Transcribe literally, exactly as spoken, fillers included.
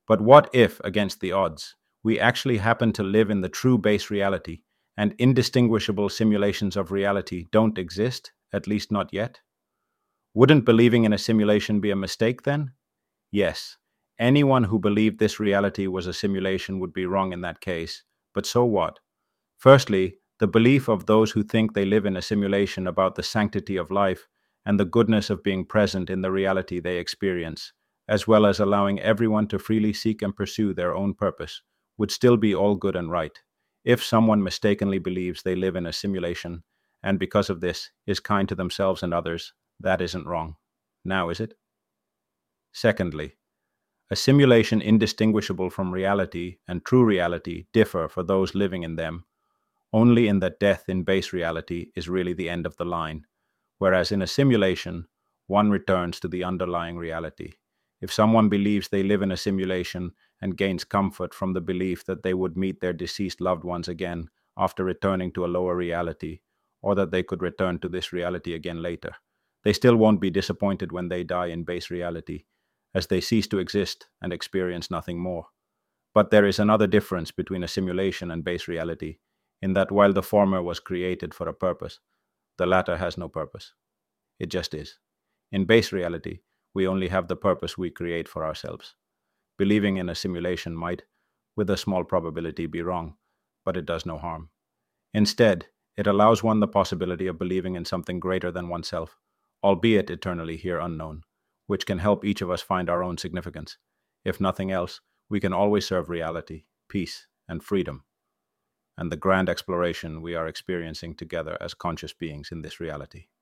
But what if, against the odds, we actually happen to live in the true base reality and indistinguishable simulations of reality don't exist, at least not yet? Wouldn't believing in a simulation be a mistake then? Yes. Anyone who believed this reality was a simulation would be wrong in that case. But so what? Firstly, the belief of those who think they live in a simulation about the sanctity of life and the goodness of being present in the reality they experience, as well as allowing everyone to freely seek and pursue their own purpose, would still be all good and right. If someone mistakenly believes they live in a simulation, and because of this is kind to themselves and others, that isn't wrong. Now, is it? Secondly, a simulation indistinguishable from reality and true reality differ for those living in them, only in that death in base reality is really the end of the line, whereas in a simulation, one returns to the underlying reality. If someone believes they live in a simulation and gains comfort from the belief that they would meet their deceased loved ones again after returning to a lower reality, or that they could return to this reality again later, they still won't be disappointed when they die in base reality, as they cease to exist and experience nothing more. But there is another difference between a simulation and base reality, in that while the former was created for a purpose, the latter has no purpose. It just is. In base reality, we only have the purpose we create for ourselves. Believing in a simulation might, with a small probability, be wrong, but it does no harm. Instead, it allows one the possibility of believing in something greater than oneself, albeit eternally here unknown, which can help each of us find our own significance. If nothing else, we can always serve reality, peace, and freedom, and the grand exploration we are experiencing together as conscious beings in this reality.